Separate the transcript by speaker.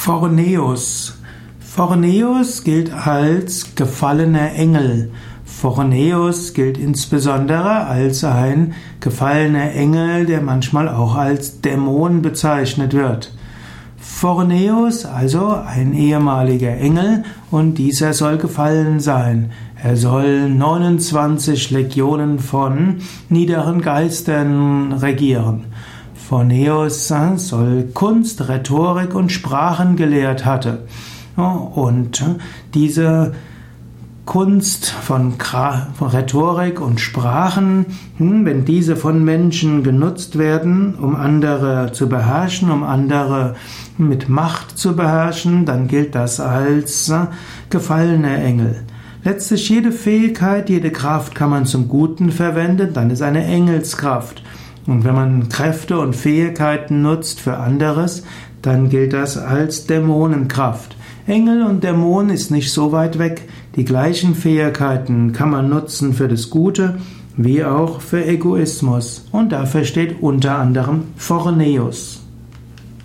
Speaker 1: Phoroneus. Phoroneus gilt als gefallener Engel. Phoroneus gilt insbesondere als ein gefallener Engel, der manchmal auch als Dämon bezeichnet wird. Phoroneus, also ein ehemaliger Engel, und dieser soll gefallen sein. Er soll 29 Legionen von niederen Geistern regieren. Phoroneus soll Kunst, Rhetorik und Sprachen gelehrt hatte. Und diese Kunst von Rhetorik und Sprachen, wenn diese von Menschen genutzt werden, um andere zu beherrschen, um andere mit Macht zu beherrschen, dann gilt das als gefallener Engel. Letztlich jede Fähigkeit, jede Kraft kann man zum Guten verwenden, dann ist eine Engelskraft. Und wenn man Kräfte und Fähigkeiten nutzt für anderes, dann gilt das als Dämonenkraft. Engel und Dämon ist nicht so weit weg. Die gleichen Fähigkeiten kann man nutzen für das Gute, wie auch für Egoismus. Und dafür steht unter anderem Phoroneus.